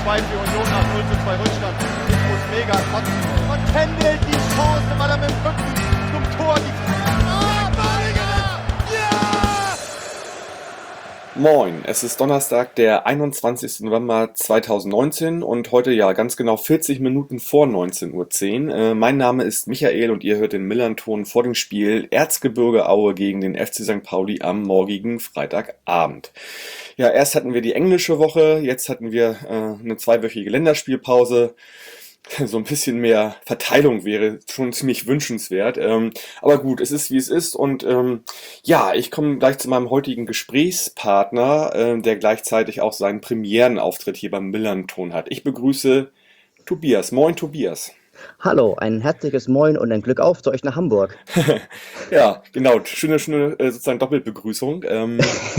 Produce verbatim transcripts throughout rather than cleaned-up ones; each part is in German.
zwei für Union nach null zu zwei Rückstand. Jetzt muss mega kotzen. Und Kendall die Chance, weil er mit dem Rücken zum Tor die Ah, Badiger! Ja! Moin, es ist Donnerstag, der einundzwanzigster November zweitausendneunzehn und heute ja ganz genau vierzig Minuten vor neunzehn Uhr zehn. Äh, mein Name ist Michael und ihr hört den Millern-Ton vor dem Spiel Erzgebirge Aue gegen den F C Sankt Pauli am morgigen Freitagabend. Ja, erst hatten wir die englische Woche, jetzt hatten wir äh, eine zweiwöchige Länderspielpause. So ein bisschen mehr Verteilung wäre schon ziemlich wünschenswert. Ähm, aber gut, es ist wie es ist. Und ähm, ja, ich komme gleich zu meinem heutigen Gesprächspartner, äh, der gleichzeitig auch seinen Premierenauftritt hier beim Millern-Ton hat. Ich begrüße Tobias. Moin, Tobias. Hallo, ein herzliches Moin und ein Glück auf zu euch nach Hamburg. Ja, genau. Schöne, schöne äh, sozusagen Doppelbegrüßung. Ähm,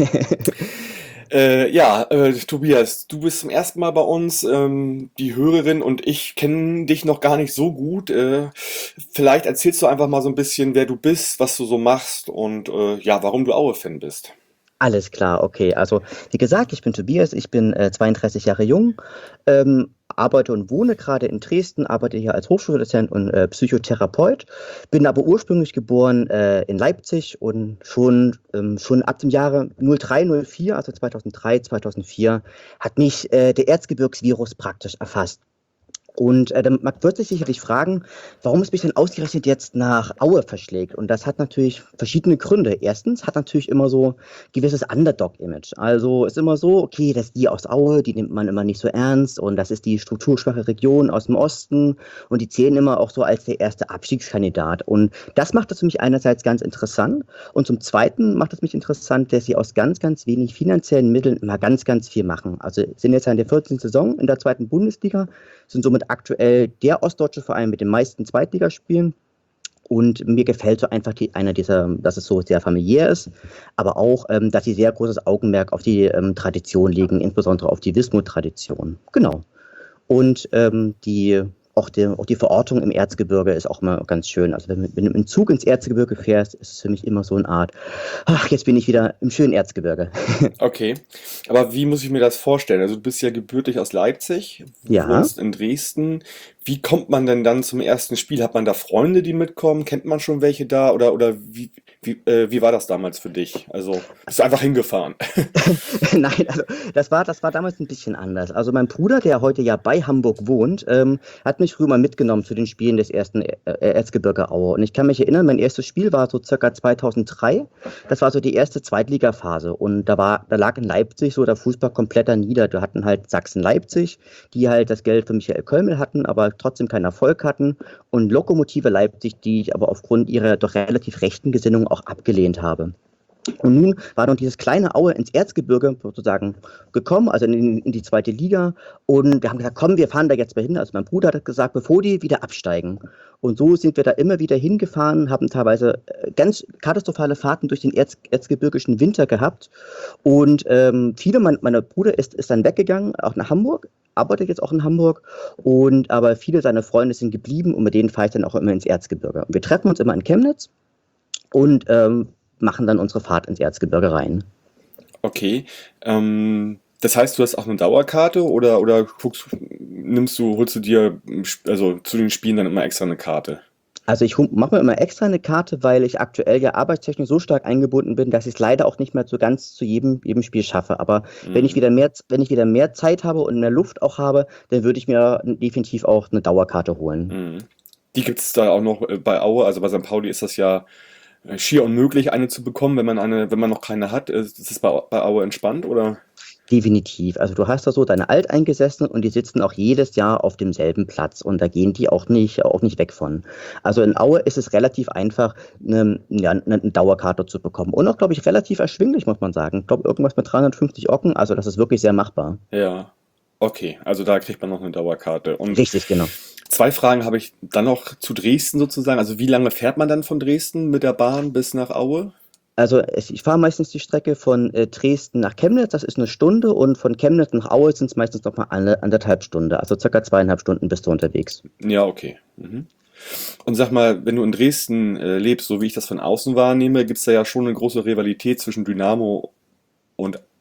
Äh, ja, äh, Tobias, du bist zum ersten Mal bei uns. Ähm, die Hörerin und ich kennen dich noch gar nicht so gut. Äh, vielleicht erzählst du einfach mal so ein bisschen, wer du bist, was du so machst und äh, ja, warum du Aue-Fan bist. Alles klar, okay. Also, wie gesagt, ich bin Tobias, ich bin äh, zweiunddreißig Jahre jung, ähm, arbeite und wohne gerade in Dresden, arbeite hier als Hochschuldozent und äh, Psychotherapeut, bin aber ursprünglich geboren äh, in Leipzig und schon, ähm, schon ab dem Jahre null drei, null vier, also zweitausenddrei, zweitausendvier, hat mich äh, der Erzgebirgsvirus praktisch erfasst. Und äh, dann man wird sich sicherlich fragen, warum es mich denn ausgerechnet jetzt nach Aue verschlägt. Und das hat natürlich verschiedene Gründe. Erstens hat natürlich immer so gewisses Underdog-Image. Also ist immer so, okay, das ist die aus Aue, die nimmt man immer nicht so ernst. Und das ist die strukturschwache Region aus dem Osten. Und die zählen immer auch so als der erste Abstiegskandidat. Und das macht das für mich einerseits ganz interessant. Und zum Zweiten macht es mich interessant, dass sie aus ganz, ganz wenig finanziellen Mitteln immer ganz, ganz viel machen. Also sind jetzt in der vierzehnten Saison in der zweiten Bundesliga, sind somit aktuell der ostdeutsche Verein mit den meisten Zweitligaspielen. Und mir gefällt so einfach die, einer dieser, dass es so sehr familiär ist, aber auch, ähm, dass sie sehr großes Augenmerk auf die ähm, Tradition legen, insbesondere auf die Wismut-Tradition. Genau. Und ähm, die, auch, die, auch die Verortung im Erzgebirge ist auch immer ganz schön. Also wenn, wenn du mit dem Zug ins Erzgebirge fährst, ist es für mich immer so eine Art, ach, jetzt bin ich wieder im schönen Erzgebirge. Okay, aber wie muss ich mir das vorstellen? Also du bist ja gebürtig aus Leipzig, Ja. wohnst in Dresden. Wie kommt man denn dann zum ersten Spiel? Hat man da Freunde, die mitkommen? Kennt man schon welche da? Oder, oder wie, wie, äh, wie war das damals für dich? Also bist du einfach hingefahren? Nein, also das war, das war damals ein bisschen anders. Also mein Bruder, der heute ja bei Hamburg wohnt, ähm, hat mich früher mal mitgenommen zu den Spielen des ersten äh, Erzgebirge Aue. Und ich kann mich erinnern, mein erstes Spiel war so circa zweitausenddrei. Das war so die erste Zweitligaphase. Und da war, da lag in Leipzig so der Fußball komplett da nieder. Wir hatten halt Sachsen-Leipzig, die halt das Geld für Michael Kölmel hatten, aber trotzdem keinen Erfolg hatten. Und Lokomotive Leipzig, die ich aber aufgrund ihrer doch relativ rechten Gesinnung auch abgelehnt habe. Und nun war dann dieses kleine Aue ins Erzgebirge sozusagen gekommen, also in, in die zweite Liga. Und wir haben gesagt, komm, wir fahren da jetzt mal hin. Also mein Bruder hat gesagt, bevor die wieder absteigen. Und so sind wir da immer wieder hingefahren, haben teilweise äh, ganz katastrophale Fahrten durch den Erz, erzgebirgischen Winter gehabt. Und ähm, viele, mein, mein Bruder ist, ist dann weggegangen, auch nach Hamburg, arbeitet jetzt auch in Hamburg. Und aber viele seiner Freunde sind geblieben und mit denen fahre ich dann auch immer ins Erzgebirge. Und wir treffen uns immer in Chemnitz und ähm, machen dann unsere Fahrt ins Erzgebirge rein. Okay. Ähm, das heißt, du hast auch eine Dauerkarte oder, oder guckst, nimmst du, holst du dir also zu den Spielen dann immer extra eine Karte? Also ich mache mir immer extra eine Karte, weil ich aktuell ja arbeitstechnisch so stark eingebunden bin, dass ich es leider auch nicht mehr so ganz zu jedem, jedem Spiel schaffe. Aber mhm. wenn ich wieder mehr, wenn ich wieder mehr Zeit habe und mehr Luft auch habe, dann würde ich mir definitiv auch eine Dauerkarte holen. Mhm. Die gibt es da auch noch bei Aue, also bei Sankt Pauli ist das ja schier unmöglich, eine zu bekommen, wenn man eine, wenn man noch keine hat. Ist das bei, bei Aue entspannt, oder? Definitiv. Also du hast da so deine Alteingesessenen und die sitzen auch jedes Jahr auf demselben Platz und da gehen die auch nicht, auch nicht weg von. Also in Aue ist es relativ einfach, eine, ja, eine Dauerkarte zu bekommen. Und auch, glaube ich, relativ erschwinglich, muss man sagen. Ich glaube, irgendwas mit dreihundertfünfzig Ocken, also das ist wirklich sehr machbar. Ja, okay. Also da kriegt man noch eine Dauerkarte. Und richtig, genau. Zwei Fragen habe ich dann noch zu Dresden sozusagen. Also wie lange fährt man dann von Dresden mit der Bahn bis nach Aue? Also ich fahre meistens die Strecke von äh, Dresden nach Chemnitz, das ist eine Stunde, und von Chemnitz nach Aue sind es meistens noch mal eine, anderthalb Stunden, also circa zweieinhalb Stunden bist du unterwegs. Ja, okay. Mhm. Und sag mal, wenn du in Dresden äh, lebst, so wie ich das von außen wahrnehme, gibt es da ja schon eine große Rivalität zwischen Dynamo und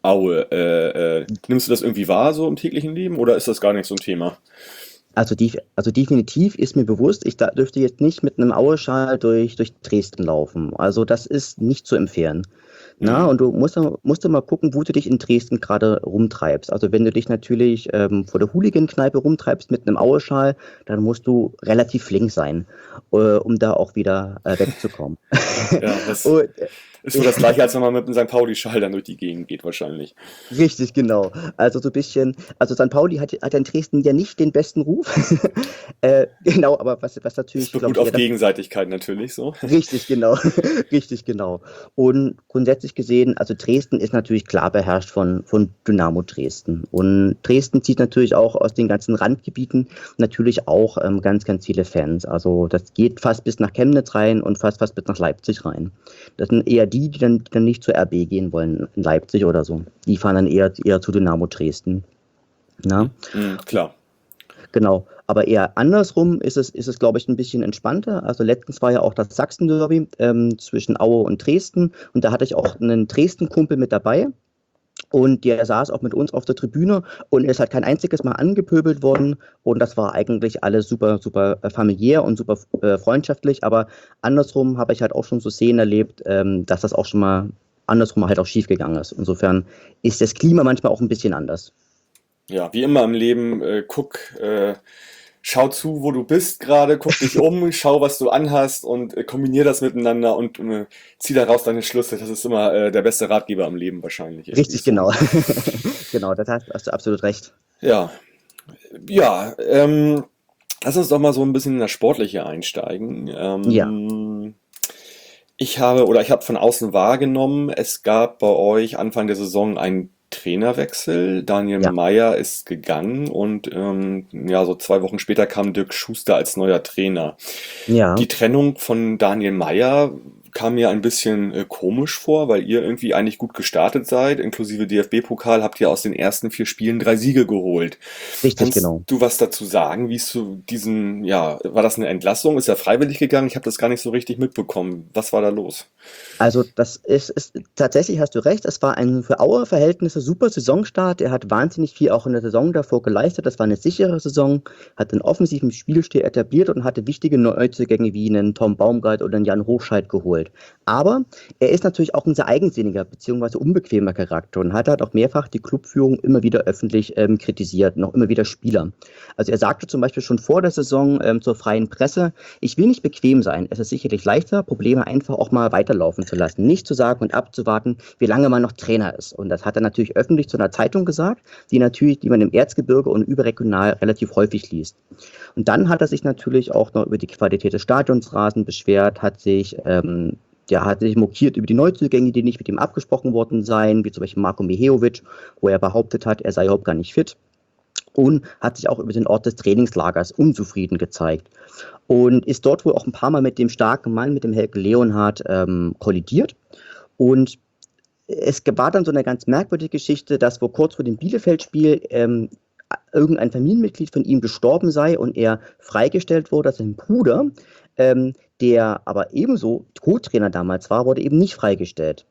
Aue. Äh, äh, nimmst du das irgendwie wahr so im täglichen Leben oder ist das gar nicht so ein Thema? Also, die, also definitiv ist mir bewusst, ich da, dürfte jetzt nicht mit einem Aueschal durch, durch Dresden laufen. Also das ist nicht zu empfehlen. Na, Mhm. und du musst, musst du mal gucken, wo du dich in Dresden gerade rumtreibst. Also wenn du dich natürlich ähm, vor der Hooligan-Kneipe rumtreibst mit einem Aueschal, dann musst du relativ flink sein, äh, um da auch wieder äh, wegzukommen. Ja, das Und, ist so das Gleiche, als wenn man mit einem Sankt Pauli-Schal dann durch die Gegend geht, wahrscheinlich. Richtig, genau. Also so ein bisschen, also Sankt Pauli hat, hat in Dresden ja nicht den besten Ruf. äh, genau, aber was, was Das natürlich, beruht glaube ich, auf eher Gegenseitigkeit natürlich so. richtig, genau. Richtig, genau. Und grundsätzlich gesehen, also Dresden ist natürlich klar beherrscht von, von Dynamo Dresden. Und Dresden zieht natürlich auch aus den ganzen Randgebieten natürlich auch ähm, ganz, ganz viele Fans. Also das geht fast bis nach Chemnitz rein und fast, fast bis nach Leipzig rein. Das sind eher die, die dann, die dann nicht zur R B gehen wollen, in Leipzig oder so. Die fahren dann eher, eher zu Dynamo Dresden. Na? Mhm, klar. Genau, aber eher andersrum ist es, ist es, glaube ich, ein bisschen entspannter. Also letztens war ja auch das Sachsen-Derby ähm, zwischen Aue und Dresden und da hatte ich auch einen Dresden-Kumpel mit dabei und der saß auch mit uns auf der Tribüne und ist halt kein einziges Mal angepöbelt worden und das war eigentlich alles super, super äh, familiär und super äh, freundschaftlich, aber andersrum habe ich halt auch schon so Szenen erlebt, ähm, dass das auch schon mal andersrum halt auch schief gegangen ist. Insofern ist das Klima manchmal auch ein bisschen anders. Ja, wie immer im Leben, äh, guck, äh, schau zu, wo du bist gerade, guck dich um, schau, was du anhast und äh, kombinier das miteinander und äh, zieh daraus deine Schlüsse. Das ist immer äh, der beste Ratgeber im Leben wahrscheinlich. Irgendwie Richtig, so. genau. Genau, das hast, hast du absolut recht. Ja, ja, ähm, lass uns doch mal so ein bisschen in das Sportliche einsteigen. Ja, Ähm, ich habe oder ich habe von außen wahrgenommen, es gab bei euch Anfang der Saison einen Trainerwechsel. Daniel ja, Meier ist gegangen und ähm, ja, so zwei Wochen später kam Dirk Schuster als neuer Trainer. ja. Die Trennung von Daniel Meier kam mir ein bisschen äh, komisch vor, weil ihr irgendwie eigentlich gut gestartet seid. Inklusive D F B-Pokal habt ihr aus den ersten vier Spielen drei Siege geholt. Richtig, Kannst genau. du was dazu sagen, wie es zu diesen, ja, war das eine Entlassung? Ist er freiwillig gegangen? Ich habe das gar nicht so richtig mitbekommen. Was war da los? Also das ist, ist tatsächlich hast du recht, es war ein für Aue Verhältnisse super Saisonstart. Er hat wahnsinnig viel auch in der Saison davor geleistet. Das war eine sichere Saison, hat einen offensiven Spielstil etabliert und hatte wichtige Neuzugänge wie einen Tom Baumgart oder einen Jan Hochscheid geholt. Aber er ist natürlich auch ein sehr eigensinniger bzw. unbequemer Charakter und hat halt auch mehrfach die Clubführung immer wieder öffentlich ähm, kritisiert, noch immer wieder Spieler. Also er sagte zum Beispiel schon vor der Saison ähm, zur freien Presse, ich will nicht bequem sein. Es ist sicherlich leichter, Probleme einfach auch mal weiterlaufen zu lassen. Nicht zu sagen und abzuwarten, wie lange man noch Trainer ist. Und das hat er natürlich öffentlich zu einer Zeitung gesagt, die natürlich, die man im Erzgebirge und überregional relativ häufig liest. Und dann hat er sich natürlich auch noch über die Qualität des Stadionsrasen beschwert, hat sich ähm, der hat sich mokiert über die Neuzugänge, die nicht mit ihm abgesprochen worden seien, wie zum Beispiel Marko Mihejovic, wo er behauptet hat, er sei überhaupt gar nicht fit. Und hat sich auch über den Ort des Trainingslagers unzufrieden gezeigt. Und ist dort wohl auch ein paar Mal mit dem starken Mann, mit dem Helge Leonhardt, ähm, kollidiert. Und es war dann so eine ganz merkwürdige Geschichte, dass wo kurz vor dem Bielefeld-Spiel ähm, irgendein Familienmitglied von ihm gestorben sei und er freigestellt wurde, sein Bruder, ähm, der aber ebenso Co-Trainer damals war, wurde eben nicht freigestellt.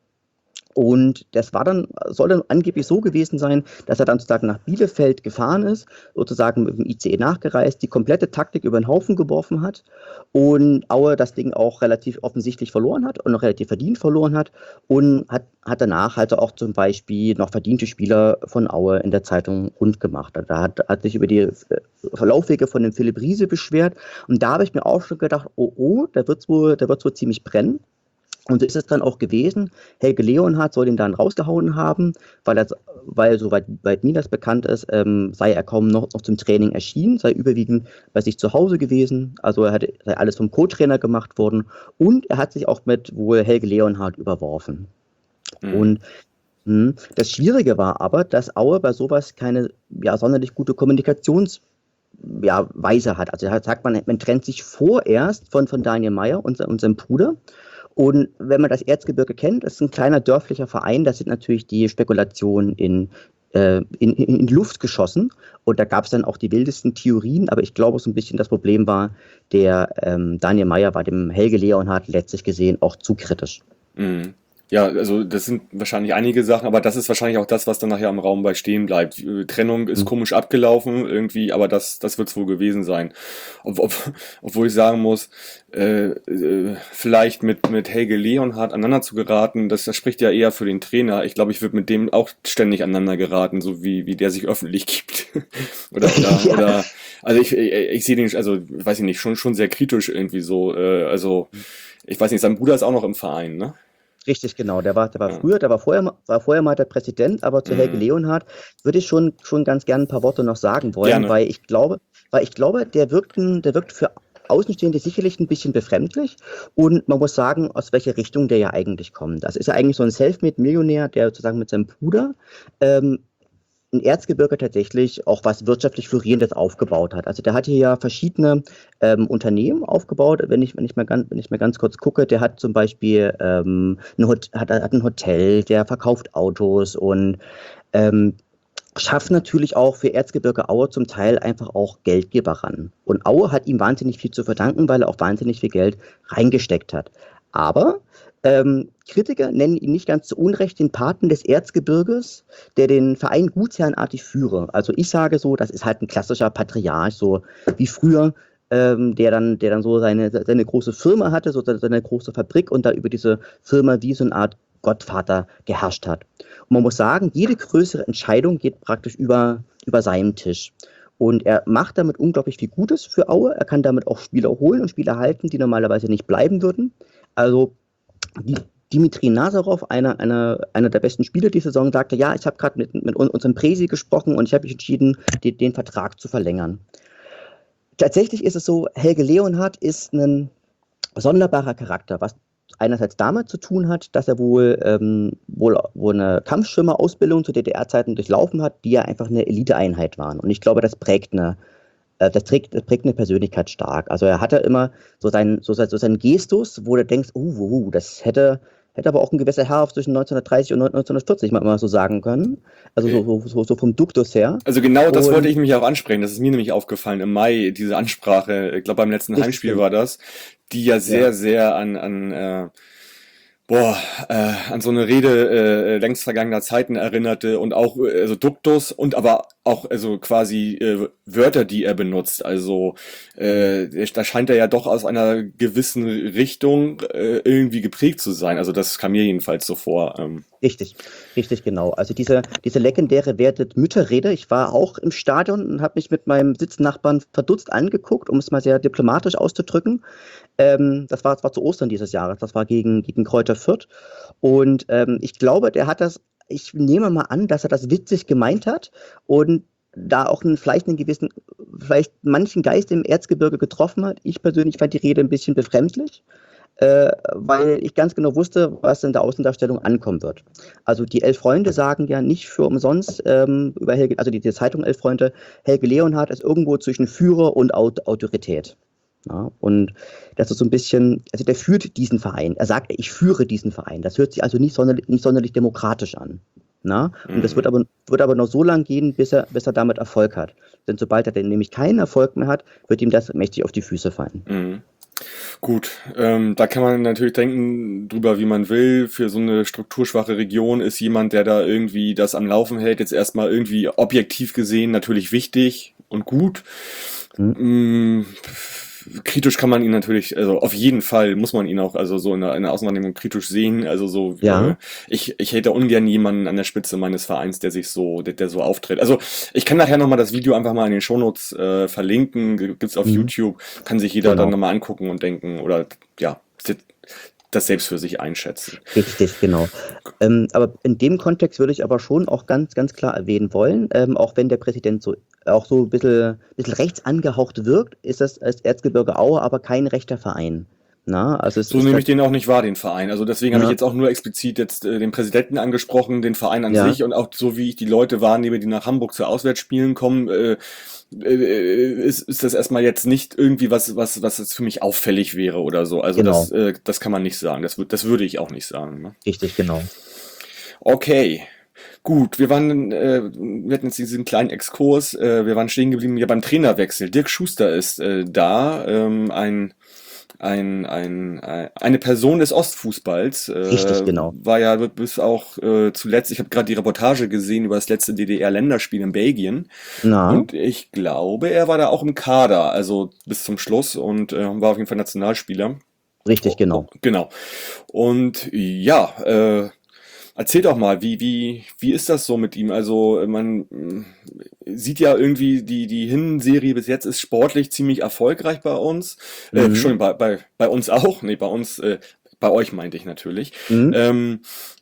Und das war dann, soll dann angeblich so gewesen sein, dass er dann sozusagen nach Bielefeld gefahren ist, sozusagen mit dem I C E nachgereist, die komplette Taktik über den Haufen geworfen hat und Aue das Ding auch relativ offensichtlich verloren hat und noch relativ verdient verloren hat und hat, hat danach halt auch zum Beispiel noch verdiente Spieler von Aue in der Zeitung rund gemacht. Da hat, hat sich über die Verlaufwege von dem Philipp Riese beschwert und da habe ich mir auch schon gedacht, oh oh, da wird es wohl, da wird's wohl ziemlich brennen. Und so ist es dann auch gewesen. Helge Leonhardt soll ihn dann rausgehauen haben, weil, er, weil soweit weit mir das bekannt ist, ähm, sei er kaum noch, noch zum Training erschienen, sei überwiegend bei sich zu Hause gewesen. Also er hatte, sei alles vom Co-Trainer gemacht worden und er hat sich auch mit wohl Helge Leonhardt überworfen. Mhm. Und mh, das Schwierige war aber, dass Aue bei sowas keine ja, sonderlich gute Kommunikations- ja, Weise hat. Also er sagt, man, man trennt sich vorerst von, von Daniel Meier und, und seinem Bruder. Und wenn man das Erzgebirge kennt, das ist ein kleiner dörflicher Verein, da sind natürlich die Spekulationen in, äh, in, in, in Luft geschossen. Und da gab es dann auch die wildesten Theorien, aber ich glaube, so ein bisschen das Problem war, der ähm, Daniel Meier war dem Helge Leonhardt letztlich gesehen auch zu kritisch. Mhm. Ja, also das sind wahrscheinlich einige Sachen, aber das ist wahrscheinlich auch das, was dann nachher im Raum bei stehen bleibt. Äh, Trennung ist Hm. komisch abgelaufen irgendwie, aber das, das wird es wohl gewesen sein. Ob, ob, obwohl ich sagen muss, äh, äh, vielleicht mit, mit Helge Leonhardt aneinander zu geraten, das, das spricht ja eher für den Trainer. Ich glaube, ich würde mit dem auch ständig aneinander geraten, so wie, wie der sich öffentlich gibt. oder, oder, Ja. oder, also ich, ich, ich sehe den, also weiß ich nicht, schon, schon sehr kritisch irgendwie so. Äh, also ich weiß nicht, sein Bruder ist auch noch im Verein, ne? Richtig, genau. Der war, der war Ja. früher, der war vorher, ma- war vorher mal der Präsident, aber zu Helge Mhm. Leonhardt würde ich schon, schon ganz gerne ein paar Worte noch sagen wollen, Gerne. weil ich glaube, weil ich glaube, der wirkt, ein- der wirkt für Außenstehende sicherlich ein bisschen befremdlich und man muss sagen, aus welcher Richtung der ja eigentlich kommt. Das ist ja eigentlich so ein Selfmade-Millionär, der sozusagen mit seinem Bruder ähm, in Erzgebirge tatsächlich auch was wirtschaftlich Florierendes aufgebaut hat. Also der hat hier ja verschiedene ähm, Unternehmen aufgebaut. Wenn ich, wenn ich mal ganz, wenn ich mal ganz kurz gucke, der hat zum Beispiel ähm, ein, Hot, hat, hat ein Hotel, der verkauft Autos und ähm, schafft natürlich auch für Erzgebirge Aue zum Teil einfach auch Geldgeber ran. Und Aue hat ihm wahnsinnig viel zu verdanken, weil er auch wahnsinnig viel Geld reingesteckt hat. Aber ähm, Kritiker nennen ihn nicht ganz zu Unrecht den Paten des Erzgebirges, der den Verein gutsherrenartig führe. Also ich sage so, das ist halt ein klassischer Patriarch, so wie früher, ähm, der dann, der dann so seine, seine große Firma hatte, so seine, seine große Fabrik und da über diese Firma wie so eine Art Gottvater geherrscht hat. Und man muss sagen, jede größere Entscheidung geht praktisch über, über seinen Tisch. Und er macht damit unglaublich viel Gutes für Aue. Er kann damit auch Spieler holen und Spieler halten, die normalerweise nicht bleiben würden. Also die, Dimitri Nazarov, einer, einer, einer der besten Spieler dieser Saison, sagte, ja, ich habe gerade mit, mit unserem Presi gesprochen und ich habe mich entschieden, den, den Vertrag zu verlängern. Tatsächlich ist es so, Helge Leonhardt ist ein sonderbarer Charakter, was einerseits damit zu tun hat, dass er wohl, ähm, wohl, wohl eine Kampfschwimmer-Ausbildung zu D D R-Zeiten durchlaufen hat, die ja einfach eine Eliteeinheit waren. Und ich glaube, das prägt eine, äh, das trägt, das prägt eine Persönlichkeit stark. Also er hatte immer so seinen, so, sein- so seinen Gestus, wo du denkst, uh, uh, uh, das hätte, hätte aber auch ein gewisser Herr zwischen neunzehnhundertdreißig und neunzehnhundertvierzig mal, mal so sagen können. Also so, so, so, so vom Duktus her. Also genau das Und- wollte ich nämlich auch ansprechen. Das ist mir nämlich aufgefallen im Mai, diese Ansprache, ich glaube beim letzten Richtig, Heimspiel stimmt. war das, die ja sehr, Ja. sehr an, an äh, boah, äh, an so eine Rede äh, längst vergangener Zeiten erinnerte und auch äh, also Duktus und aber auch also quasi äh, Wörter, die er benutzt. Also äh, da scheint er ja doch aus einer gewissen Richtung äh, irgendwie geprägt zu sein. Also das kam mir jedenfalls so vor. Ähm, Richtig, richtig, genau. Also diese, diese legendäre Werdet Mütterrede, ich war auch im Stadion und habe mich mit meinem Sitznachbarn verdutzt angeguckt, um es mal sehr diplomatisch auszudrücken. Ähm, das war, das war zu Ostern dieses Jahres, das war gegen, gegen Kräuter Fürth. Und ähm, ich glaube, der hat das, ich nehme mal an, dass er das witzig gemeint hat und da auch einen, vielleicht einen gewissen, vielleicht manchen Geist im Erzgebirge getroffen hat. Ich persönlich fand die Rede ein bisschen befremdlich, äh, weil ich ganz genau wusste, was in der Außendarstellung ankommen wird. Also die Elf Freunde sagen ja nicht für umsonst ähm, über Helge, also die, die Zeitung Elf Freunde, Helge Leonhardt ist irgendwo zwischen Führer und Aut Autorität. Ja, und das ist so ein bisschen, also der führt diesen Verein. Er sagt, ich führe diesen Verein. Das hört sich also nicht sonderlich, nicht sonderlich demokratisch an. Na? Und das Mhm. wird aber, wird aber noch so lange gehen, bis er, bis er damit Erfolg hat. Denn sobald er denn nämlich keinen Erfolg mehr hat, wird ihm das mächtig auf die Füße fallen. Mhm. Gut, ähm, da kann man natürlich denken drüber, wie man will. Für so eine strukturschwache Region ist jemand, der da irgendwie das am Laufen hält, jetzt erstmal irgendwie objektiv gesehen natürlich wichtig und gut. Mm, kritisch kann man ihn natürlich, also auf jeden Fall muss man ihn auch, also so in der, in der Außenwahrnehmung kritisch sehen. Also so, Ja. äh, ich, ich hätte ungern jemanden an der Spitze meines Vereins, der sich so, der, der so auftritt. Also ich kann nachher nochmal das Video einfach mal in den Shownotes äh, verlinken, gibt's auf Mhm. YouTube, kann sich jeder Genau. dann nochmal angucken und denken oder ja, das selbst für sich einschätzen. Richtig, genau. Ähm, aber in dem Kontext würde ich aber schon auch ganz, ganz klar erwähnen wollen, ähm, auch wenn der Präsident so auch so ein bisschen, bisschen rechts angehaucht wirkt, ist das als Erzgebirge Aue aber kein rechter Verein. Na, also es So ist nehme halt- ich den auch nicht wahr, den Verein. Also deswegen habe Ja. ich jetzt auch nur explizit jetzt äh, den Präsidenten angesprochen, den Verein an Ja. sich und auch so wie ich die Leute wahrnehme, die nach Hamburg zu Auswärtsspielen kommen, äh, äh, ist, ist das erstmal jetzt nicht irgendwie was, was, was jetzt für mich auffällig wäre oder so. Also Genau. das, äh, das kann man nicht sagen. Das, wür- das würde ich auch nicht sagen. Ne? Richtig, genau. Okay. Gut, wir waren, äh, wir hatten jetzt diesen kleinen Exkurs, äh, wir waren stehen geblieben ja beim Trainerwechsel. Dirk Schuster ist äh, da, ähm, ein ein, ein, ein, eine Person des Ostfußballs. Äh, Richtig, genau. War ja bis auch äh, zuletzt, ich habe gerade die Reportage gesehen über das letzte D D R-Länderspiel in Belgien. Na, Und ich glaube, er war da auch im Kader, also bis zum Schluss und äh, war auf jeden Fall Nationalspieler. richtig, genau. Genau. Und ja, äh, erzähl doch mal, wie, wie, wie ist das so mit ihm? Also, man mh, sieht ja irgendwie, die, die Hinserie bis jetzt ist sportlich ziemlich erfolgreich bei uns. Äh, Mhm. Entschuldigung, bei, bei, bei uns auch. Nee, bei uns, äh, bei euch meinte ich natürlich. Mhm. Ähm,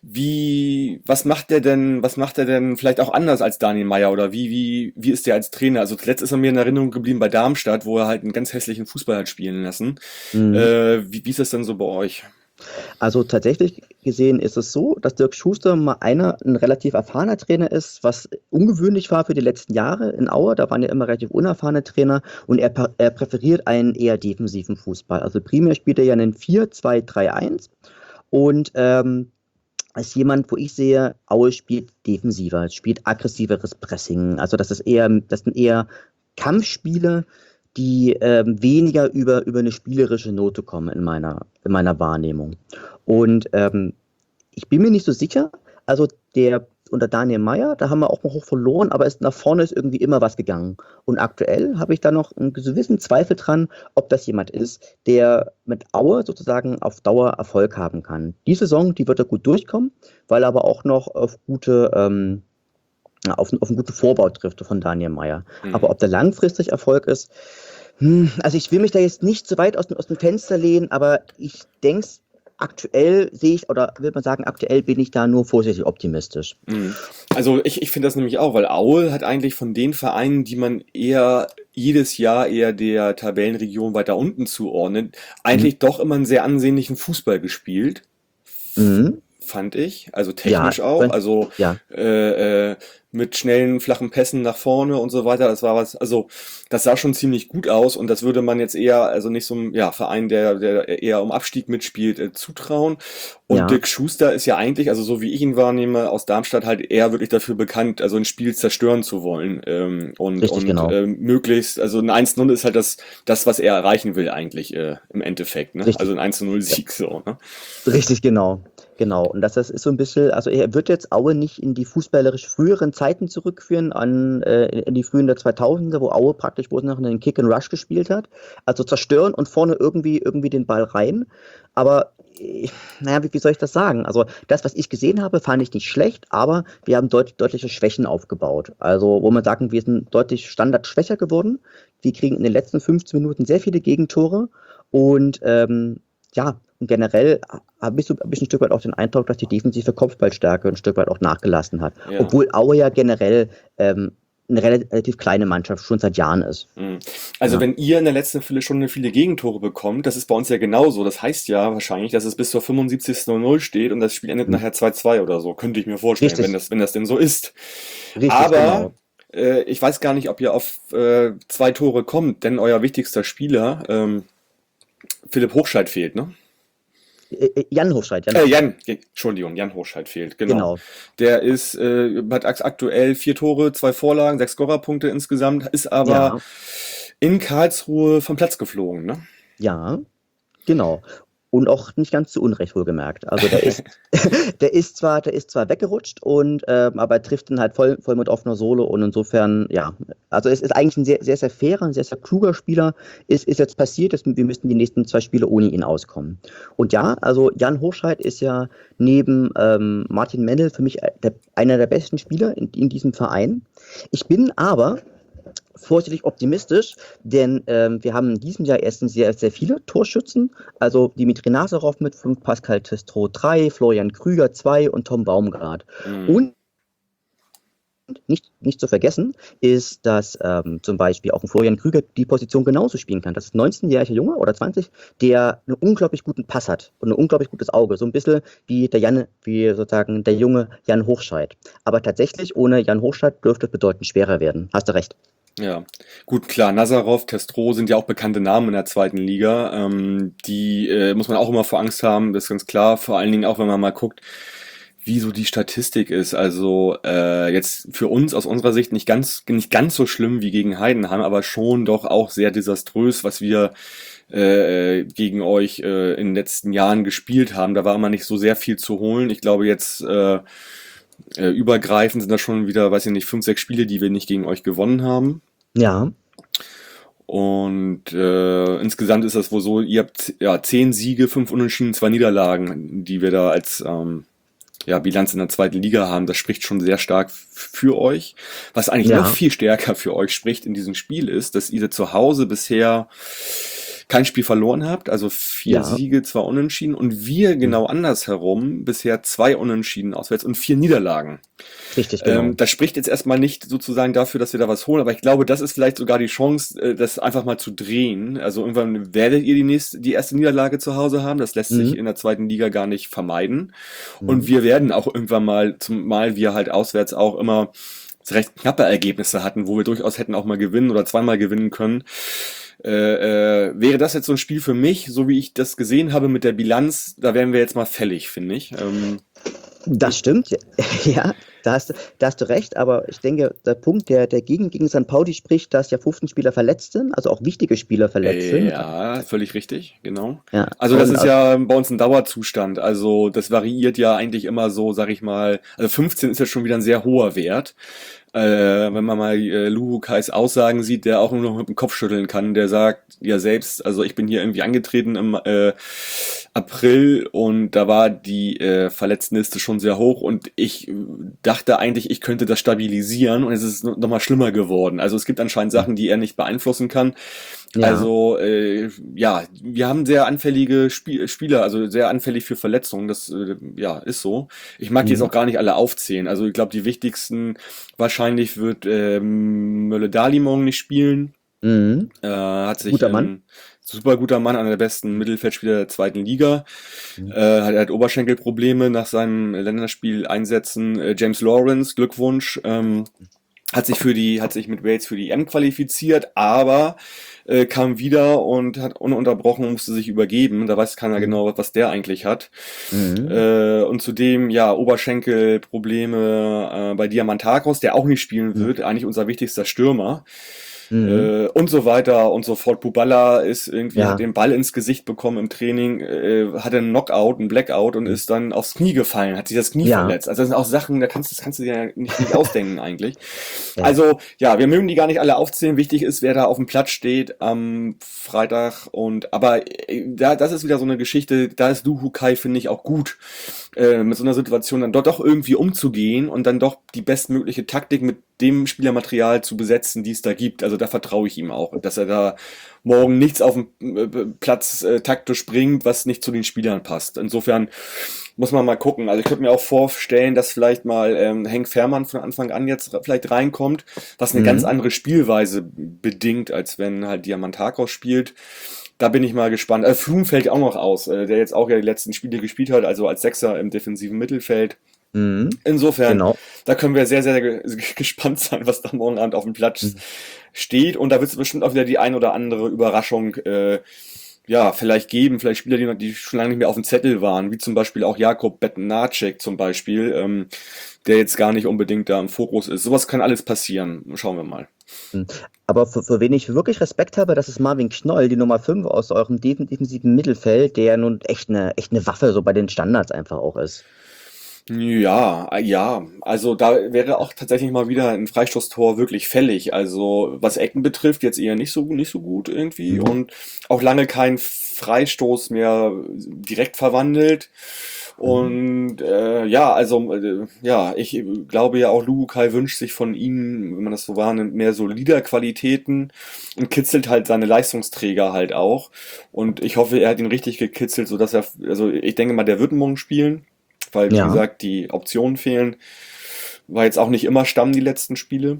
wie, was macht der denn, was macht er denn vielleicht auch anders als Daniel Meier oder wie, wie, wie ist der als Trainer? Also zuletzt ist er mir in Erinnerung geblieben bei Darmstadt, wo er halt einen ganz hässlichen Fußball hat spielen lassen. Mhm. Äh, wie, wie ist das denn so bei euch? Also tatsächlich gesehen ist es so, dass Dirk Schuster mal einer ein relativ erfahrener Trainer ist, was ungewöhnlich war für die letzten Jahre in Aue. Da waren ja immer relativ unerfahrene Trainer und er, pa- er präferiert einen eher defensiven Fußball. Also primär spielt er ja einen vier zwei drei eins und ähm, als jemand, wo ich sehe, Aue spielt defensiver, spielt aggressiveres Pressing. Also das ist eher, das sind eher Kampfspiele, die ähm, weniger über, über eine spielerische Note kommen in meiner, in meiner Wahrnehmung. Und ähm, ich bin mir nicht so sicher, also der unter Daniel Meier, da haben wir auch noch hoch verloren, aber es, nach vorne ist irgendwie immer was gegangen. Und aktuell habe ich da noch einen gewissen Zweifel dran, ob das jemand ist, der mit Aue sozusagen auf Dauer Erfolg haben kann. Die Saison, die wird er gut durchkommen, weil er aber auch noch auf gute, ähm, auf, auf einen guten Vorbau trifft von Daniel Meier. Aber Mhm. ob der langfristig Erfolg ist, hm, also ich will mich da jetzt nicht so weit aus dem, aus dem Fenster lehnen, aber ich denke, aktuell sehe ich, oder will man sagen, aktuell bin ich da nur vorsichtig optimistisch. Mhm. Also ich, ich finde das nämlich auch, weil Aue hat eigentlich von den Vereinen, die man eher jedes Jahr eher der Tabellenregion weiter unten zuordnet, Mhm. eigentlich doch immer einen sehr ansehnlichen Fußball gespielt, Mhm. fand ich. Also Ja, technisch auch, wenn- also ja, äh, äh, mit schnellen, flachen Pässen nach vorne und so weiter. Das war was, also das sah schon ziemlich gut aus und das würde man jetzt eher, also nicht so einem ja, Verein, der, der eher um Abstieg mitspielt, äh, zutrauen. Und ja, Dirk Schuster ist ja eigentlich, also so wie ich ihn wahrnehme, aus Darmstadt halt eher wirklich dafür bekannt, also ein Spiel zerstören zu wollen. Ähm, und richtig, und genau. ähm, möglichst, also ein eins null ist halt das, das, was er erreichen will eigentlich äh, im Endeffekt. Ne? Also Richtig, ein eins zu null ja, Sieg so. Ne? richtig, genau. Genau. Und das, das ist so ein bisschen, also er wird jetzt Aue nicht in die fußballerisch früheren Zeiten zurückführen, an äh, in die frühen der zweitausender, wo Aue praktisch, wo es noch einen Kick and Rush gespielt hat. Also zerstören und vorne irgendwie, irgendwie den Ball rein. Aber äh, naja, wie, wie soll ich das sagen? Also das, was ich gesehen habe, fand ich nicht schlecht, aber wir haben deut deutliche Schwächen aufgebaut. Also wo man sagen, wir sind deutlich standardschwächer geworden. Wir kriegen in den letzten fünfzehn Minuten sehr viele Gegentore und ähm, ja, und generell habe ich, so, hab ich ein Stück weit auch den Eindruck, dass die defensive Kopfballstärke ein Stück weit auch nachgelassen hat. Ja. Obwohl Aue ja generell ähm, eine relativ kleine Mannschaft schon seit Jahren ist. Mhm. Also Ja. wenn ihr in der letzten Viertelstunde viele Gegentore bekommt, das ist bei uns ja genauso. Das heißt ja wahrscheinlich, dass es bis zur fünfundsiebzigsten null null steht und das Spiel endet Hm. nachher zwei zwei oder so. Könnte ich mir vorstellen, wenn Richtig, das, wenn das denn so ist. richtig, Aber genau. äh, ich weiß gar nicht, ob ihr auf äh, zwei Tore kommt, denn euer wichtigster Spieler, ähm, Philipp Hochscheid, fehlt, ne? Äh, äh, Jan Hofscheit, Jan Äh, Hofscheit. Jan, Entschuldigung, Jan Hochscheid fehlt, genau. Genau. Der ist, äh, hat ak- aktuell vier Tore, zwei Vorlagen, sechs Scorerpunkte insgesamt, ist aber Ja, in Karlsruhe vom Platz geflogen, ne? ja, genau. Und auch nicht ganz zu Unrecht wohlgemerkt. Also der ist, der ist zwar, der ist zwar weggerutscht und ähm, aber er trifft dann halt voll, voll mit offener Sohle und insofern, ja, also es ist eigentlich ein sehr, sehr, sehr fairer, ein sehr, sehr kluger Spieler. Ist, ist jetzt passiert, dass wir müssten die nächsten zwei Spiele ohne ihn auskommen. Und ja, also Jan Hochscheid ist ja neben ähm, Martin Mennel für mich der, einer der besten Spieler in, in diesem Verein. Ich bin aber vorsichtig optimistisch, denn ähm, wir haben in diesem Jahr erstens sehr, sehr viele Torschützen. Also Dimitri Nazarov mit fünf, Pascal Testro drei, Florian Krüger zwei und Tom Baumgart. Mhm. Und nicht, nicht zu vergessen ist, dass ähm, zum Beispiel auch ein Florian Krüger die Position genauso spielen kann. Das ist ein neunzehnjähriger Junge oder zwanzig, der einen unglaublich guten Pass hat und ein unglaublich gutes Auge. So ein bisschen wie der Jan, wie sozusagen der junge Jan Hochscheid. Aber tatsächlich ohne Jan Hochscheid dürfte es bedeutend schwerer werden. Hast du recht. Ja, gut, klar, Nazarov, Testro sind ja auch bekannte Namen in der zweiten Liga. Ähm, die äh, muss man auch immer vor Angst haben, das ist ganz klar. Vor allen Dingen auch, wenn man mal guckt, wie so die Statistik ist. Also äh, jetzt für uns aus unserer Sicht nicht ganz, nicht ganz so schlimm wie gegen Heidenheim, aber schon doch auch sehr desaströs, was wir äh, gegen euch äh, in den letzten Jahren gespielt haben. Da war immer nicht so sehr viel zu holen. Ich glaube jetzt äh, äh, übergreifend sind das schon wieder, weiß ich nicht, fünf, sechs Spiele, die wir nicht gegen euch gewonnen haben. Ja. Und äh, insgesamt ist das wohl so, ihr habt ja zehn Siege, fünf Unentschieden, zwei Niederlagen, die wir da als ähm, ja, Bilanz in der zweiten Liga haben. Das spricht schon sehr stark f- für euch. Was eigentlich Ja. noch viel stärker für euch spricht in diesem Spiel ist, dass ihr zu Hause bisher kein Spiel verloren habt, also vier Ja. Siege, zwei Unentschieden und wir genau andersherum bisher zwei Unentschieden auswärts und vier Niederlagen. Richtig, genau. Ähm, das spricht jetzt erstmal nicht sozusagen dafür, dass wir da was holen, aber ich glaube, das ist vielleicht sogar die Chance, äh, das einfach mal zu drehen. Also irgendwann werdet ihr die nächste, die erste Niederlage zu Hause haben. Das lässt sich Mhm. in der zweiten Liga gar nicht vermeiden. Mhm. Und wir werden auch irgendwann mal, zumal wir halt auswärts auch immer recht knappe Ergebnisse hatten, wo wir durchaus hätten auch mal gewinnen oder zweimal gewinnen können. Äh, äh, wäre das jetzt so ein Spiel für mich, so wie ich das gesehen habe mit der Bilanz, da wären wir jetzt mal fällig, finde ich. Ähm, Das stimmt, ja, ja, da hast, du- da hast du recht, aber ich denke, der Punkt, der, der gegen, gegen Sankt Pauli spricht, dass ja fünfzehn Spieler verletzt sind, also auch wichtige Spieler verletzt sind. Ja, völlig richtig, genau. Ja. Also das Und ist ja bei uns ein Dauerzustand. Also das variiert ja eigentlich immer so, sag ich mal. Also fünfzehn ist ja schon wieder ein sehr hoher Wert. Äh, wenn man mal äh, Luhukais Aussagen sieht, der auch nur noch mit dem Kopf schütteln kann, der sagt ja selbst, also ich bin hier irgendwie angetreten im äh, April und da war die äh, Verletztenliste schon sehr hoch und ich äh, dachte eigentlich, ich könnte das stabilisieren und es ist noch mal schlimmer geworden. Also es gibt anscheinend Sachen, die er nicht beeinflussen kann. Ja. Also äh, ja, wir haben sehr anfällige Spie Spieler, also sehr anfällig für Verletzungen. Das äh, ja ist so. Ich mag die jetzt Mhm. auch gar nicht alle aufzählen. Also ich glaube, die wichtigsten wahrscheinlich wird ähm, Mölle-Dali morgen nicht spielen. Mhm. Äh, hat sich Guter ähm, Mann. super guter Mann, einer der besten Mittelfeldspieler der zweiten Liga. Mhm. Äh, hat, er hat Oberschenkelprobleme nach seinem Länderspiel einsetzen. Äh, James Lawrence, Glückwunsch. Ähm, hat sich für die, hat sich mit Wales für die E M qualifiziert, aber äh, kam wieder und hat ununterbrochen, musste sich übergeben. Da weiß keiner Mhm. genau, was der eigentlich hat. Mhm. Äh, und zudem, ja, Oberschenkelprobleme äh, bei Diamantakos, der auch nicht spielen Mhm. wird, eigentlich unser wichtigster Stürmer. Mhm. Äh, und so weiter und so fort. Buballa ist irgendwie, Ja. hat den Ball ins Gesicht bekommen im Training, äh, hatte einen Knockout, einen Blackout und Mhm. ist dann aufs Knie gefallen, hat sich das Knie Ja. verletzt. Also das sind auch Sachen, da kannst, das kannst du dir ja nicht, nicht ausdenken eigentlich. Ja. Also ja, wir mögen die gar nicht alle aufzählen. Wichtig ist, wer da auf dem Platz steht am Freitag. Und aber äh, da, das ist wieder so eine Geschichte. Da ist Luhukai, finde ich, auch gut, äh, mit so einer Situation dann dort doch irgendwie umzugehen und dann doch die bestmögliche Taktik mit dem Spielermaterial zu besetzen, die es da gibt. Also da vertraue ich ihm auch, dass er da morgen nichts auf dem äh, Platz äh, taktisch bringt, was nicht zu den Spielern passt. Insofern muss man mal gucken. Also ich könnte mir auch vorstellen, dass vielleicht mal ähm, Henk Fährmann von Anfang an jetzt vielleicht reinkommt, was eine Mhm. ganz andere Spielweise bedingt, als wenn halt Diamantakos spielt. Da bin ich mal gespannt. Äh, Flum fällt auch noch aus, äh, der jetzt auch ja die letzten Spiele gespielt hat, also als Sechser im defensiven Mittelfeld. Mhm. Insofern, Genau. da können wir sehr, sehr ge gespannt sein, was da morgen Abend auf dem Platz Mhm. steht. Und da wird es bestimmt auch wieder die ein oder andere Überraschung äh, ja, vielleicht geben, vielleicht Spieler, die, noch- die schon lange nicht mehr auf dem Zettel waren, wie zum Beispiel auch Jakob Bednarczyk zum Beispiel, ähm, der jetzt gar nicht unbedingt da im Fokus ist. Sowas kann alles passieren. Schauen wir mal. Mhm. Aber für, für wen ich wirklich Respekt habe, das ist Marvin Knoll, die Nummer fünf aus eurem defen- defensiven Mittelfeld, der ja nun echt eine, echt eine Waffe so bei den Standards einfach auch ist. Ja, äh, ja, also da wäre auch tatsächlich mal wieder ein Freistoßtor wirklich fällig. Also was Ecken betrifft, jetzt eher nicht so nicht so gut irgendwie Mhm. und auch lange kein Freistoß mehr direkt verwandelt. Mhm. Und äh, ja, also äh, ja, ich glaube ja auch Luhukai wünscht sich von ihm, wenn man das so wahrnimmt, mehr solider Qualitäten und kitzelt halt seine Leistungsträger halt auch. Und ich hoffe, er hat ihn richtig gekitzelt, sodass er, also ich denke mal, der wird morgen spielen. Weil, wie Ja. gesagt, die Optionen fehlen. War jetzt auch nicht immer Stamm die letzten Spiele.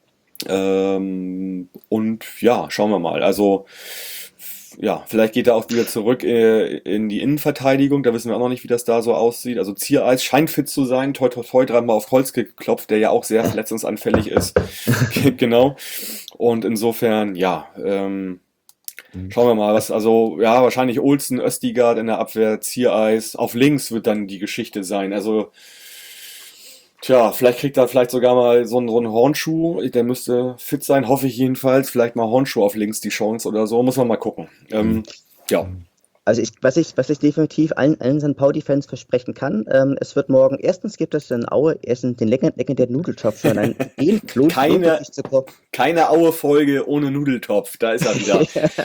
Ähm, und ja, schauen wir mal. Also, f- ja, vielleicht geht er auch wieder zurück äh, in die Innenverteidigung. Da wissen wir auch noch nicht, wie das da so aussieht. Also Ziereis scheint fit zu sein. Toi, toi, toi, dreimal auf Holz geklopft, der ja auch sehr verletzungsanfällig ist. Genau. Und insofern, ja, ähm, Mhm. schauen wir mal, was, also, ja, wahrscheinlich Olsen, Östigard in der Abwehr, Ziereis. Auf links wird dann die Geschichte sein. Also, Tja, vielleicht kriegt er vielleicht sogar mal so einen, so einen Hornschuh. Der müsste fit sein, hoffe ich jedenfalls. Vielleicht mal Hornschuh auf links die Chance oder so. Muss man mal gucken. Ähm, ja. Also ich, was ich, was ich definitiv allen, allen Sankt Pauli-Fans versprechen kann, ähm, es wird morgen, erstens gibt es in Aue erstens den lecker- legendären Nudeltopf für einen den lohnt Keine- lohnt es sich zu kochen. Keine Aue-Folge ohne Nudeltopf. Da ist er wieder.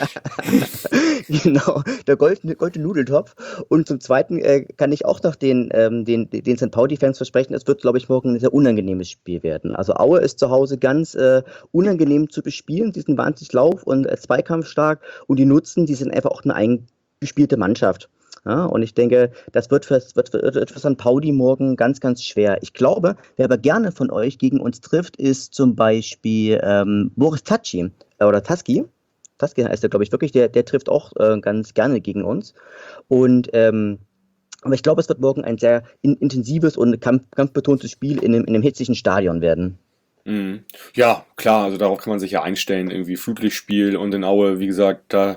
Genau, der goldene, goldene Nudeltopf. Und zum Zweiten äh, kann ich auch noch den, ähm, den, den Sankt Pauli-Fans versprechen, es wird, glaube ich, morgen ein sehr unangenehmes Spiel werden. Also Aue ist zu Hause ganz äh, unangenehm zu bespielen, die sind wahnsinnig lauf- und äh, zweikampfstark und die nutzen, die sind einfach auch eine eingespielte Mannschaft. Ja, und ich denke, das wird für, wird, wird für Sankt Pauli morgen ganz, ganz schwer. Ich glaube, wer aber gerne von euch gegen uns trifft, ist zum Beispiel ähm, Boris Tatschi äh, oder Taski. Taski heißt er, glaube ich, wirklich. Der, der trifft auch äh, ganz gerne gegen uns. Und ähm, aber ich glaube, es wird morgen ein sehr in, intensives und kampf, kampfbetontes Spiel in einem, in einem hitzigen Stadion werden. Mhm. Ja, klar, also darauf kann man sich ja einstellen. Irgendwie Flutlichtspiel und in Aue, wie gesagt, da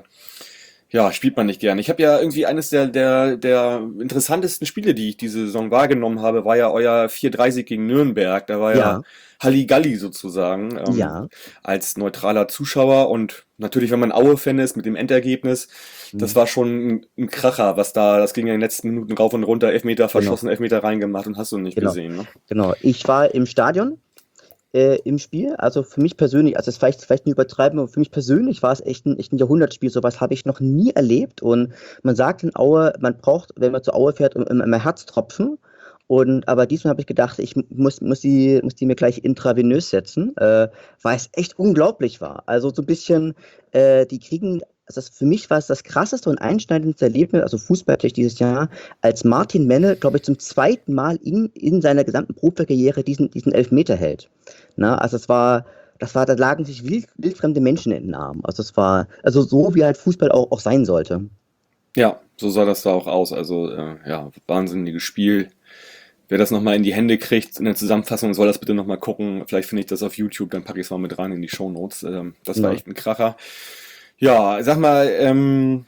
ja, spielt man nicht gern. Ich habe ja irgendwie eines der, der, der interessantesten Spiele, die ich diese Saison wahrgenommen habe, war ja euer vier drei Sieg gegen Nürnberg. Da war ja, Ja. Halligalli sozusagen, ähm, Ja. als neutraler Zuschauer. Und natürlich, wenn man Aue-Fan ist mit dem Endergebnis, das war schon ein, ein Kracher, was da, das ging ja in den letzten Minuten rauf und runter, Elfmeter verschossen, Elfmeter reingemacht und hast du nicht Genau. gesehen, ne? Genau. Ich war im Stadion äh, im Spiel. Also für mich persönlich, also es ist vielleicht, vielleicht nicht übertreiben, aber für mich persönlich war es echt ein, echt ein Jahrhundertspiel. Sowas habe ich noch nie erlebt. Und man sagt in Aue, man braucht, wenn man zu Aue fährt, immer, immer Herztropfen. Und aber diesmal habe ich gedacht, ich muss, muss, die, muss die mir gleich intravenös setzen, äh, weil es echt unglaublich war. Also so ein bisschen, äh, die kriegen, also das, für mich war es das krasseste und einschneidendste Erlebnis, also fußballtechnisch dieses Jahr, als Martin Menne, glaube ich, zum zweiten Mal in, in seiner gesamten Profikarriere diesen, diesen Elfmeter hält. Na, also es war, das war, da lagen sich wild, wildfremde Menschen in den Armen. Also es war, also so wie halt Fußball auch, auch sein sollte. Ja, so sah das da auch aus. Also, äh, ja, wahnsinniges Spiel. Wer das nochmal in die Hände kriegt, in der Zusammenfassung, soll das bitte nochmal gucken. Vielleicht finde ich das auf YouTube, dann packe ich es mal mit rein in die Shownotes. Ähm, das war Ja. echt ein Kracher. Ja, sag mal, ähm,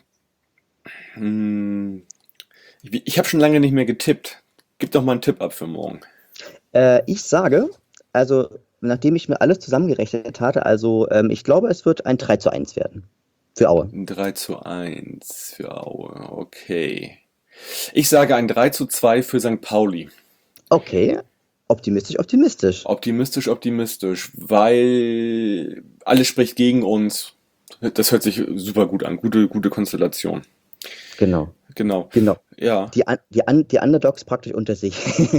hm, ich, ich habe schon lange nicht mehr getippt. Gib doch mal einen Tipp ab für morgen. Äh, ich sage, also nachdem ich mir alles zusammengerechnet hatte, also ähm, ich glaube, es wird ein drei zu eins werden. Für Aue. Ein drei zu eins für Aue, okay. Ich sage ein drei zu zwei für Sankt Pauli. Okay, optimistisch, optimistisch. Optimistisch, optimistisch, weil alles spricht gegen uns. Das hört sich super gut an. Gute, gute Konstellation. Genau, Genau. genau. Ja, Die, Un- die, Un- die Underdogs praktisch unter sich.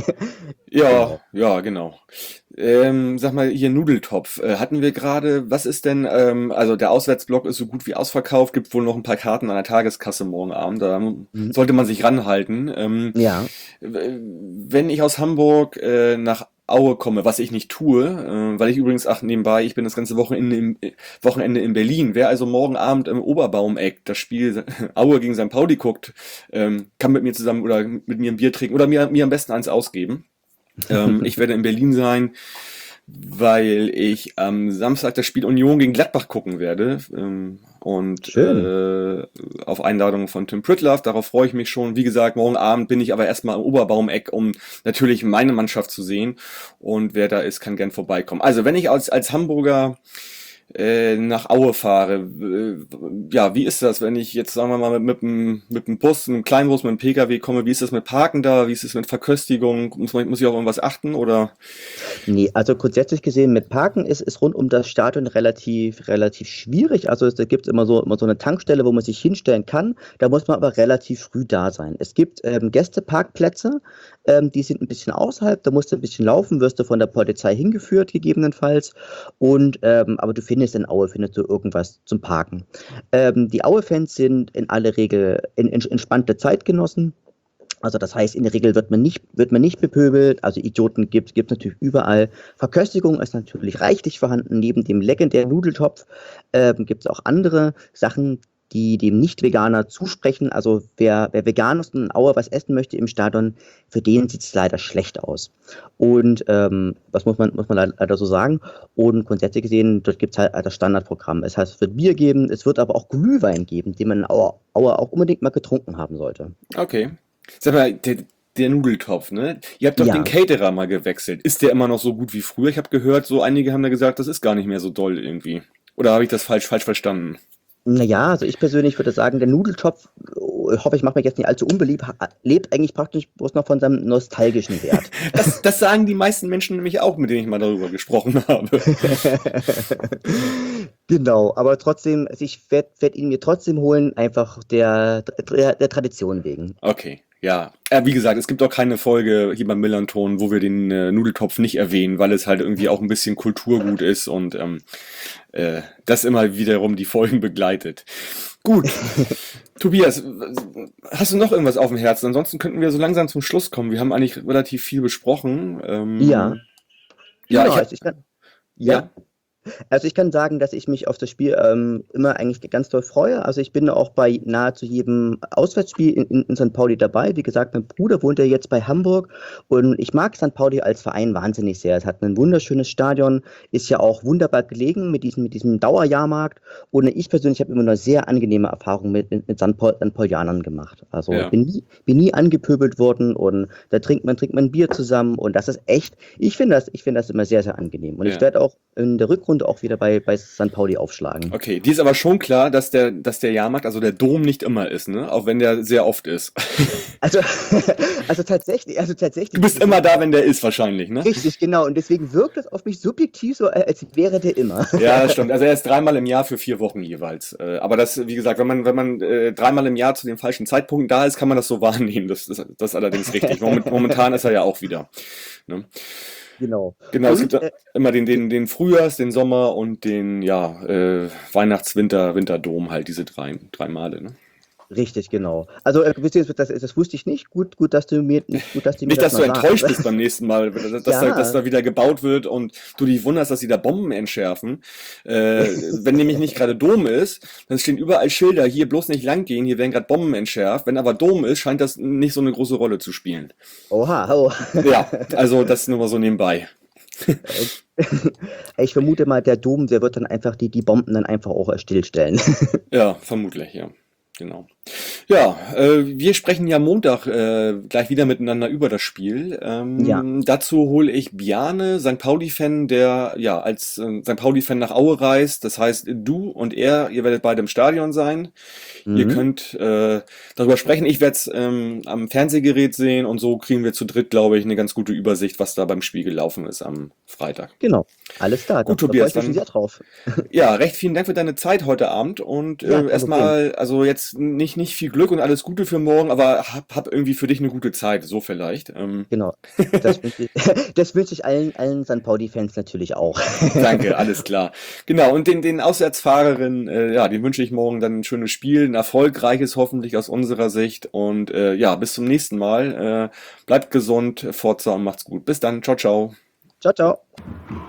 ja, ja, genau. Ähm, sag mal, hier Nudeltopf. Äh, hatten wir gerade, was ist denn, ähm, also der Auswärtsblock ist so gut wie ausverkauft, gibt wohl noch ein paar Karten an der Tageskasse morgen Abend. Da sollte man sich ranhalten. Ähm, Ja, w- wenn ich aus Hamburg äh, nach Aue komme, was ich nicht tue, äh, weil ich übrigens, ach nebenbei, ich bin das ganze Wochenende im, äh, Wochenende in Berlin. Wer also morgen Abend im Oberbaumeck das Spiel Aue gegen Sankt Pauli guckt, ähm, kann mit mir zusammen oder mit mir ein Bier trinken oder mir, mir am besten eins ausgeben. ähm, ich werde in Berlin sein, weil ich am Samstag das Spiel Union gegen Gladbach gucken werde. Ähm, und Schön. äh, auf Einladung von Tim Pritlove, darauf freue ich mich schon. Wie gesagt, morgen Abend bin ich aber erstmal am Oberbaumeck, um natürlich meine Mannschaft zu sehen. Und wer da ist, kann gern vorbeikommen. Also wenn ich als, als Hamburger äh, nach Aue fahre, äh, ja, wie ist das, wenn ich jetzt, sagen wir mal, mit, mit, einem, mit einem Bus, einem Kleinbus, mit einem P K W komme, wie ist das mit Parken da, wie ist es mit Verköstigung, muss, man, muss ich auf irgendwas achten, oder? Nee, also grundsätzlich gesehen mit Parken ist, ist rund um das Stadion relativ, relativ schwierig. Also es, da gibt es immer so, immer so eine Tankstelle, wo man sich hinstellen kann. Da muss man aber relativ früh da sein. Es gibt ähm, Gästeparkplätze, ähm, die sind ein bisschen außerhalb, da musst du ein bisschen laufen, wirst du von der Polizei hingeführt, gegebenenfalls. Und ähm, aber du findest in Aue findest du irgendwas zum Parken. Ähm, die Aue-Fans sind in aller Regel in, in, entspannte Zeitgenossen. Also das heißt, in der Regel wird man nicht, wird man nicht bepöbelt, also Idioten gibt es natürlich überall. Verköstigung ist natürlich reichlich vorhanden. Neben dem legendären Nudeltopf ähm, gibt es auch andere Sachen, die dem Nicht-Veganer zusprechen. Also wer, wer vegan ist und in Aue was essen möchte im Stadion, für den sieht es leider schlecht aus. Und ähm, was muss man, muss man leider so sagen. Und grundsätzlich gesehen, dort gibt es halt das Standardprogramm. Das heißt, es wird Bier geben, es wird aber auch Glühwein geben, den man in Aue, Aue auch unbedingt mal getrunken haben sollte. Okay. Sag mal, der, der Nudeltopf, ne? Ihr habt doch Ja. den Caterer mal gewechselt. Ist der immer noch so gut wie früher? Ich habe gehört, so einige haben da gesagt, das ist gar nicht mehr so doll irgendwie. Oder habe ich das falsch, falsch verstanden? Naja, also ich persönlich würde sagen, der Nudeltopf, oh, ich hoffe, ich mache mich jetzt nicht allzu unbeliebt, ha- lebt eigentlich praktisch bloß noch von seinem nostalgischen Wert. Das, das sagen die meisten Menschen nämlich auch, mit denen ich mal darüber gesprochen habe. Genau, aber trotzdem, also ich werde werd ihn mir trotzdem holen, einfach der, der, der Tradition wegen. Okay, ja. Äh, wie gesagt, es gibt auch keine Folge hier beim Millanton, wo wir den äh, Nudeltopf nicht erwähnen, weil es halt irgendwie auch ein bisschen Kulturgut ist und ähm, äh, das immer wiederum die Folgen begleitet. Gut. Tobias, hast du noch irgendwas auf dem Herzen? Ansonsten könnten wir so langsam zum Schluss kommen. Wir haben eigentlich relativ viel besprochen. Ähm, Ja. Ja, Genau, ich hab, also ich kann, ja. ja. Also ich kann sagen, dass ich mich auf das Spiel ähm, immer eigentlich ganz doll freue. Also ich bin auch bei nahezu jedem Auswärtsspiel in, in, in Sankt Pauli dabei. Wie gesagt, mein Bruder wohnt ja jetzt bei Hamburg und ich mag Sankt Pauli als Verein wahnsinnig sehr. Es hat ein wunderschönes Stadion, ist ja auch wunderbar gelegen mit diesem, mit diesem Dauerjahrmarkt und ich persönlich habe immer eine sehr angenehme Erfahrung mit, mit, mit Sankt Paul, Sankt Paulianern gemacht. Also Ja. bin nie, bin nie angepöbelt worden und da trinkt man, trinkt man Bier zusammen und das ist echt, ich finde das, ich finde das immer sehr, sehr angenehm. Und Ja. ich werde auch in der Rückrunde auch wieder bei, bei Sankt Pauli aufschlagen. Okay, dir ist aber schon klar, dass der, dass der Jahrmarkt, also der Dom nicht immer ist, ne? Auch wenn der sehr oft ist. Also, also tatsächlich, also tatsächlich. Du bist immer da, wenn der ist, wahrscheinlich, ne? Richtig, genau. Und deswegen wirkt es auf mich subjektiv so, äh, als wäre der immer. Ja, das stimmt. Also er ist dreimal im Jahr für vier Wochen jeweils. Äh, Aber das, wie gesagt, wenn man, wenn man äh, dreimal im Jahr zu den falschen Zeitpunkten da ist, kann man das so wahrnehmen. Das, das, das ist allerdings richtig. Moment, momentan ist er ja auch wieder. Ne? Genau. Genau, es Und, gibt äh, immer den, den, den Frühjahrs-, den Sommer- und den, ja, äh, Weihnachts-, Winter-, Winterdom, halt diese drei, drei Male, ne? Richtig, genau. Also, äh, beziehungsweise, das, das wusste ich nicht. Gut, gut, dass du mir, gut, dass du mir Nicht, dass das du mal enttäuscht sagst. bist beim nächsten Mal, dass, dass, Ja. da, dass da wieder gebaut wird und du dich wunderst, dass sie da Bomben entschärfen. Äh, wenn nämlich nicht gerade Dom ist, dann stehen überall Schilder, hier bloß nicht lang gehen, hier werden gerade Bomben entschärft. Wenn aber Dom ist, scheint das nicht so eine große Rolle zu spielen. Oha, oh. Ja, also das nur mal so nebenbei. Ich vermute mal, der Dom, der wird dann einfach die, die Bomben dann einfach auch äh, stillstellen. Ja, vermutlich, ja. Genau. Ja, äh, wir sprechen ja Montag äh, gleich wieder miteinander über das Spiel. Ähm, Ja. Dazu hole ich Bjarne, Sankt Pauli-Fan, der ja als äh, Sankt Pauli-Fan nach Aue reist. Das heißt, du und er, ihr werdet beide im Stadion sein. Ihr Mhm. könnt äh, darüber sprechen. Ich werde es ähm, am Fernsehgerät sehen und so kriegen wir zu dritt, glaube ich, eine ganz gute Übersicht, was da beim Spiel gelaufen ist am Freitag. Genau. Alles klar. Gut, da, Tobias, da freue ich mich dann- sehr drauf. Ja, recht vielen Dank für deine Zeit heute Abend und Ja, äh, kein erstmal, also jetzt nicht, nicht viel Glück und alles Gute für morgen, aber hab, hab irgendwie für dich eine gute Zeit, so vielleicht. Ähm, Genau. Das wünsche ich, das wünsche ich allen, allen Sankt Pauli-Fans natürlich auch. danke, alles klar. Genau, und den, den Auswärtsfahrerinnen, äh, ja, den wünsche ich morgen dann ein schönes Spiel, ein erfolgreiches hoffentlich aus unserer Sicht und äh, ja, bis zum nächsten Mal. Äh, bleibt gesund, Forza und macht's gut. Bis dann, ciao, ciao. Ciao, ciao.